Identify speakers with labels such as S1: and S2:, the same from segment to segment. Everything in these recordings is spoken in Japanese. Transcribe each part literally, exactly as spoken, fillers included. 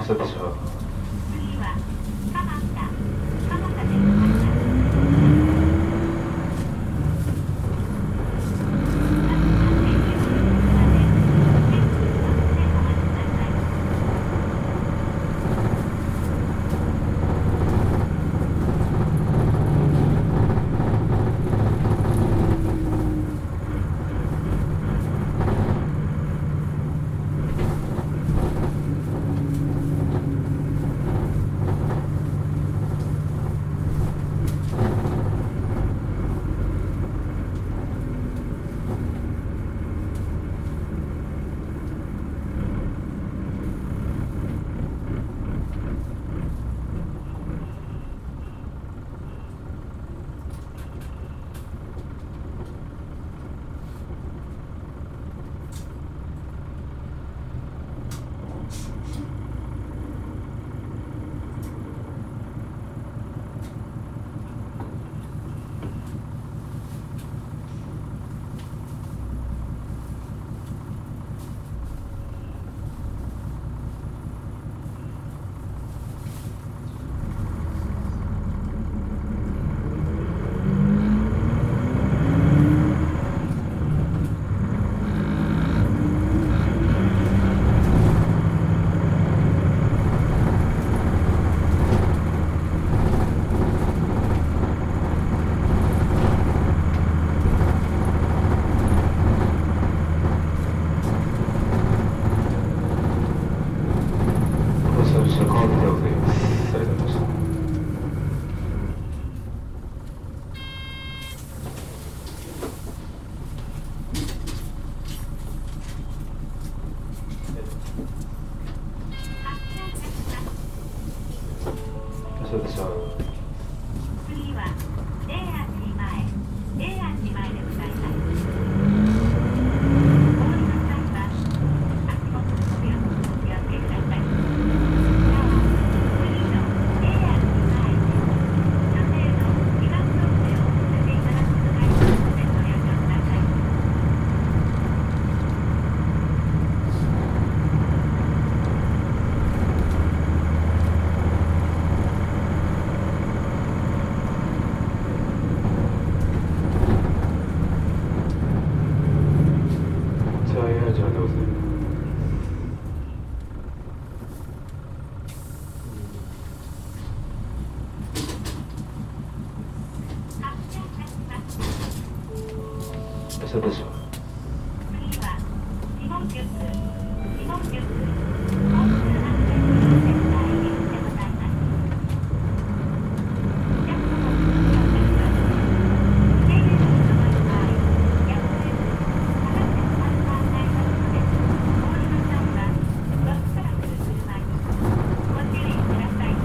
S1: 嘘でしょ。
S2: 次は蒲田蒲田でございます。
S1: 嘘でしょ。
S2: 次は霊安寺前霊安寺前でございます。お降りの際は足元のご注意お気をつけください。なお次の霊安寺前で女性の二番乗車をさせていただくことがありますのでご了承ください。
S1: じゃあどうぞ。嘘でしょ。
S2: 次は日本局日本局本数安全のセンター入り口でございます。お客様のご利用ください。停留所の場合、やむを得ず下がって止まる場合がありますので、お降りの際はドッグから来る車にご注意ください。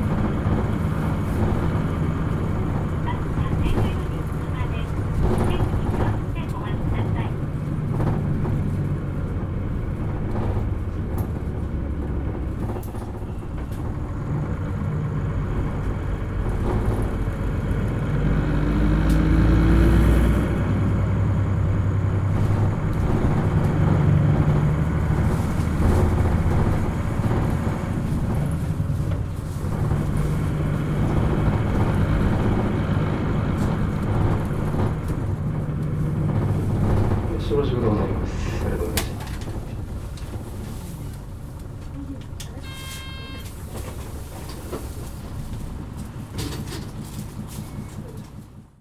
S2: バスが停留所に着くまで席に座ってお待ちください。
S1: よろしくでございます。ありがとうございます。